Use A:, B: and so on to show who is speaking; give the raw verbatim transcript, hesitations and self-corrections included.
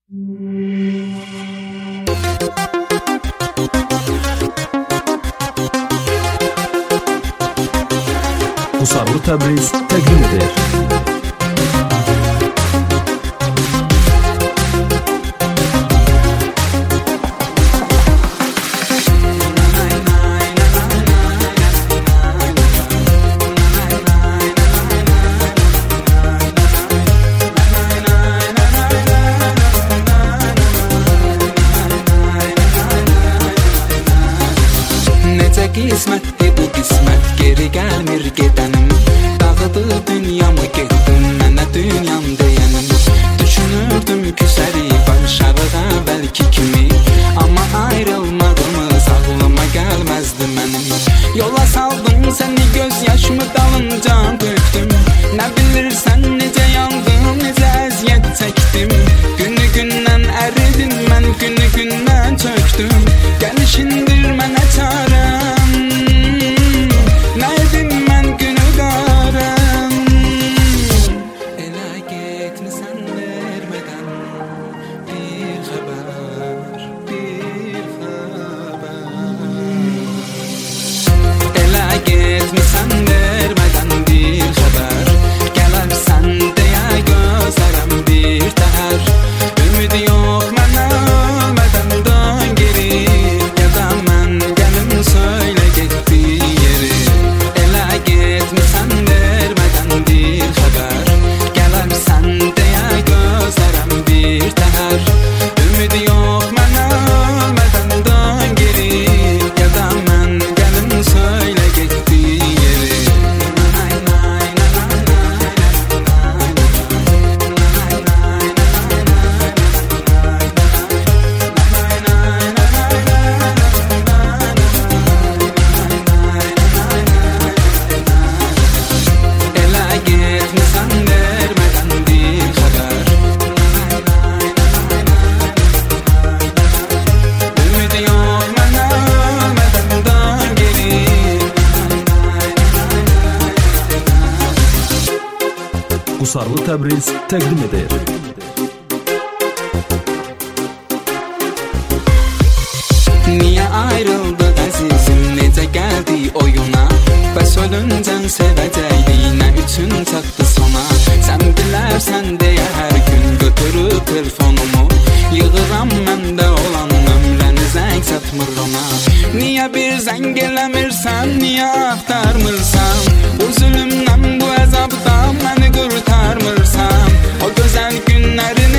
A: Qusarlı Təbriz təqdim edir.
B: Qismətdir bu qismət, geri gəlmir gedənim. Dağıdı dünyamı getdim, mənə dünyam deyənim. Düşünürdüm küsəri barışarığa bəlki kimi, amma ayrılmadığımız ağlıma gəlməzdi mənim. Yola saldım səni, göz yaşımı dalınca döktüm. Nə bilirsən necə yandım, necə əziyyət çəkdim. Günü gündən əridim mən, günü gündən çöktüm. Gəlişindir mənə çarəm,
A: Qusarlı Təbriz təqdim edir.
B: Niyə ayrıldıq əzizim, necə gəldi oyuna? Bəs ölüncən sevəcəkdik, nə üçün çatdı sona? Sən bilərsən deyə hər gün götürüb telefonumu, yığıram məndə olan ömrəni, zəng çatmır ona. Niyə bir zəng eləmirsən, niyə axtarmırsan? Bu zülümdən, bu əzabdan məni qurtarmırsan. O gözəl günlərini